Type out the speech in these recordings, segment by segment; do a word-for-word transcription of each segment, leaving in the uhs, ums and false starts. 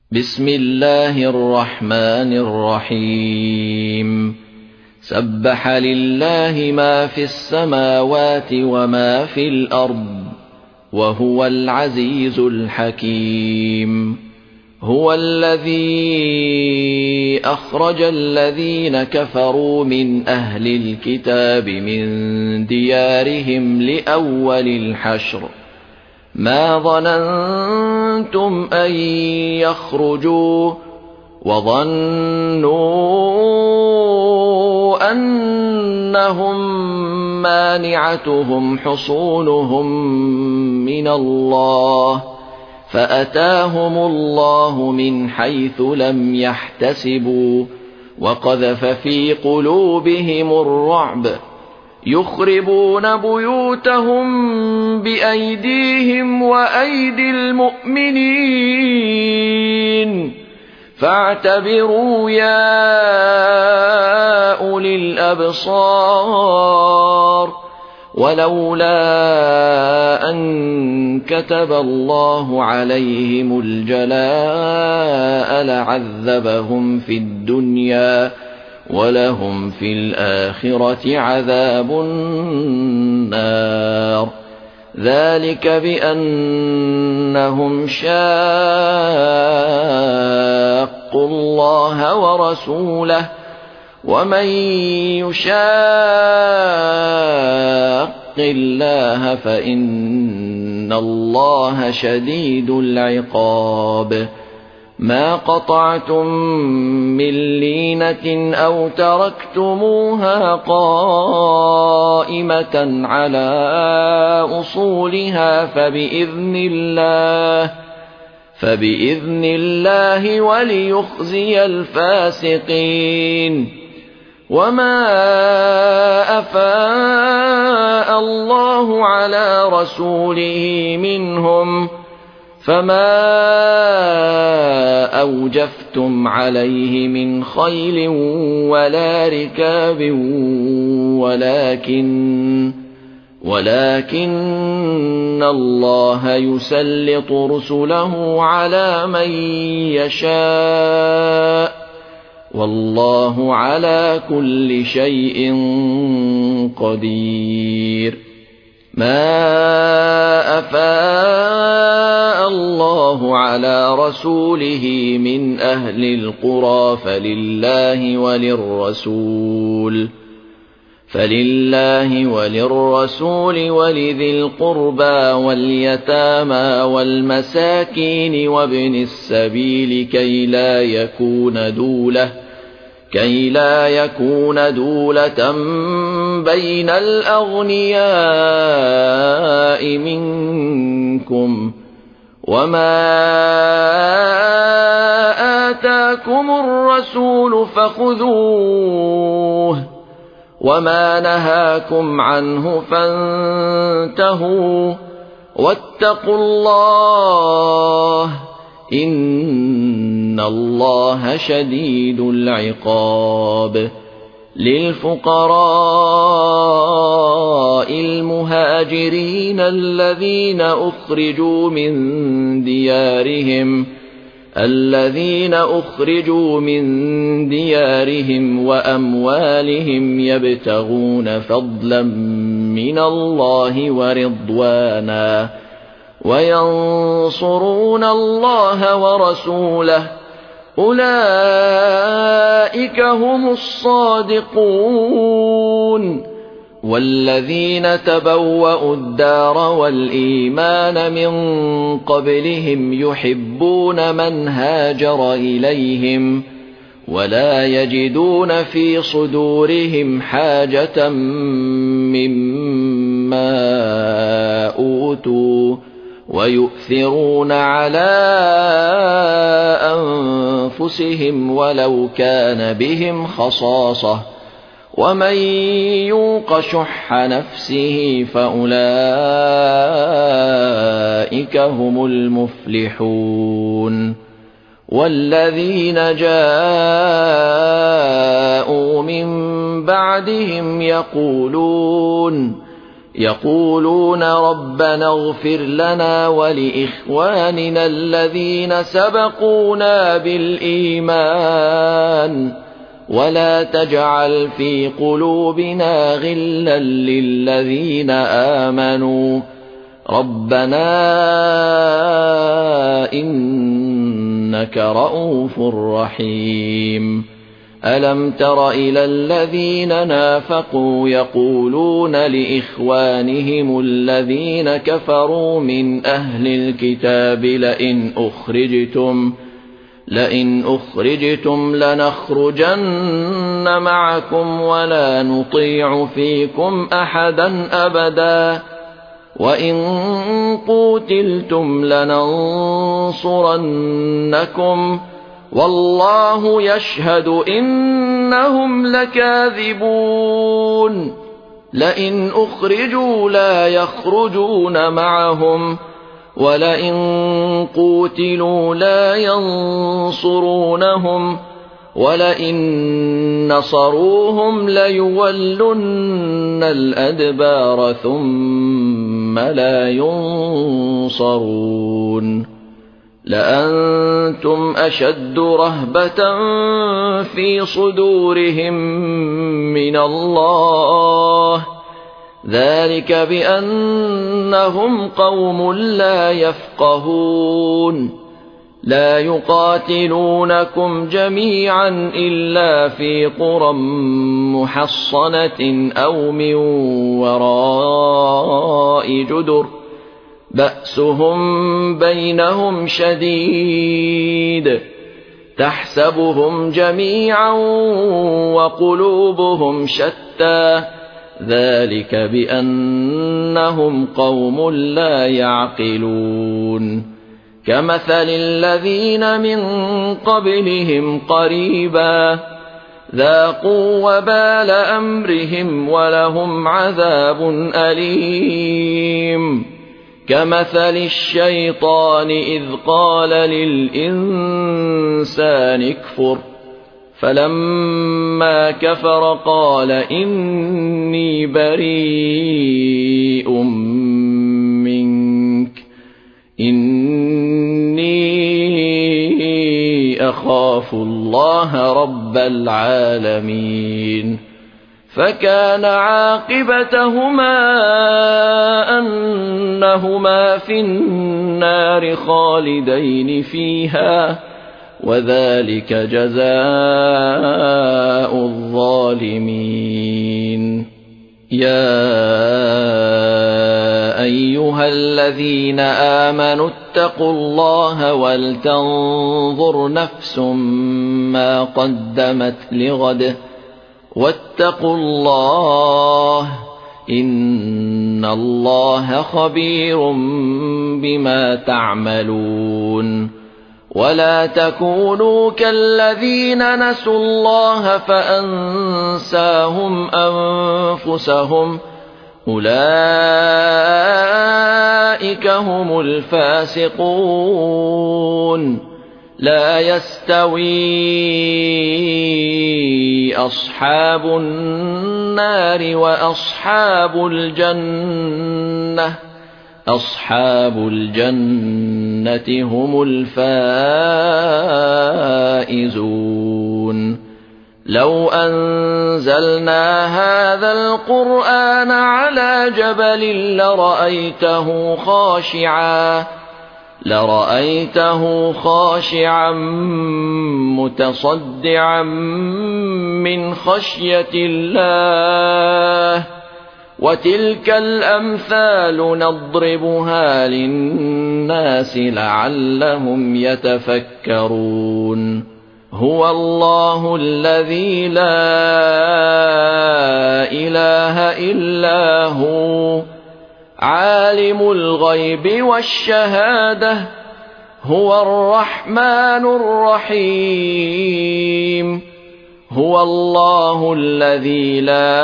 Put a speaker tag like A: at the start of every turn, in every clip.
A: بسم الله الرحمن الرحيم سبح لله ما في السماوات وما في الأرض وهو العزيز الحكيم هو الذي أخرج الذين كفروا من أهل الكتاب من ديارهم لأول الحشر ما ظننتم أن يخرجوا وظنوا أنهم مانعتهم حصونهم من الله فأتاهم الله من حيث لم يحتسبوا وقذف في قلوبهم الرعب يخربون بيوتهم بأيديهم وأيدي المؤمنين فاعتبروا يا أولي الأبصار ولولا أن كتب الله عليهم الجلاء لعذبهم في الدنيا ولهم في الآخرة عذاب النار ذلك بأنهم شاقوا الله ورسوله ومن يشاق الله فإن الله شديد العقاب ما قطعتم من لينة أو تركتموها قائمة على أصولها فبإذن الله فبإذن الله وليخزي الفاسقين وما أفاء الله على رسوله منهم فما أوجفتم عليه من خيل ولا ركاب ولكن ولكن الله يسلط رسله على من يشاء والله على كل شيء قدير ما أفاء الله على رسوله من أهل القرى فلله وللرسول فلله وللرسول ولذي القربى واليتامى والمساكين وابن السبيل كي لا يكون دولة كي لا يكون دولة بين الأغنياء منكم وما آتاكم الرسول فخذوه وما نهاكم عنه فانتهوا واتقوا الله إن الله شديد العقاب للفقراء المهاجرين الذين أخرجوا من ديارهم الذين أخرجوا من ديارهم وأموالهم يبتغون فضلا من الله ورضوانا وينصرون الله ورسوله أولئك هم الصادقون والذين تبوأوا الدار والإيمان من قبلهم يحبون من هاجر إليهم ولا يجدون في صدورهم حاجة مما أوتوا ويؤثرون على أنفسهم ولو كان بهم خصاصة ومن يوق شح نفسه فأولئك هم المفلحون والذين جاءوا من بعدهم يقولون يقولون ربنا اغفر لنا ولإخواننا الذين سبقونا بالإيمان ولا تجعل في قلوبنا غلا للذين آمنوا ربنا إنك رءوف رحيم. ألم تر إلى الذين نافقوا يقولون لإخوانهم الذين كفروا من أهل الكتاب لئن أخرجتم لئن أخرجتم لنخرجن معكم ولا نطيع فيكم أحدا أبدا وإن قوتلتم لننصرنكم والله يشهد إنهم لكاذبون. لئن أخرجوا لا يخرجون معهم ولئن قوتلوا لا ينصرونهم ولئن نصروهم ليولن الأدبار ثم لا ينصرون. لأنتم أشد رهبة في صدورهم من الله ذلك بأنهم قوم لا يفقهون. لا يقاتلونكم جميعا إلا في قرى محصنة أو من وراء جدر بأسهم بينهم شديد تحسبهم جميعا وقلوبهم شتى ذلك بأنهم قوم لا يعقلون. كمثل الذين من قبلهم قريبا ذاقوا وبال أمرهم ولهم عذاب أليم. كمثل الشيطان إذ قال للإنسان اكفر فلما كفر قال إني بريء منك إني أخاف الله رب العالمين. فكان عاقبتهما أنهما في النار خالدين فيها وذلك جزاء الظالمين. يا أيها الذين آمنوا اتقوا الله ولتنظر نفس ما قدمت لغد واتقوا الله إن الله خبير بما تعملون. ولا تكونوا كالذين نسوا الله فأنساهم أنفسهم أولئك هم الفاسقون. لا يستوي أصحاب النار وأصحاب الجنة أصحاب الجنة هم الفائزون. لو أنزلنا هذا القرآن على جبل لرأيته خاشعا لرأيته خاشعا متصدعا من خشية الله. وتلك الأمثال نضربها للناس لعلهم يتفكرون. هو الله الذي لا إله إلا هو عالم الغيب والشهادة هو الرحمن الرحيم. هو الله الذي لا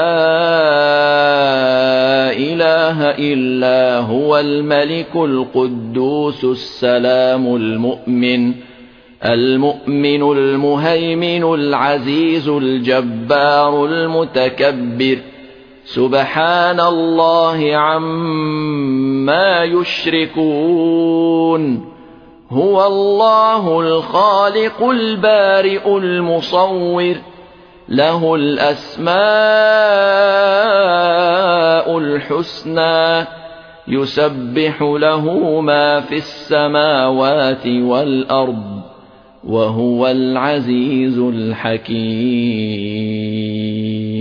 A: إله إلا هو الملك القدوس السلام المؤمن المؤمن المهيمن العزيز الجبار المتكبر سبحان الله عما يشركون هو الله الخالق البارئ المصور له الأسماء الحسنى يسبح له ما في السماوات والأرض وهو العزيز الحكيم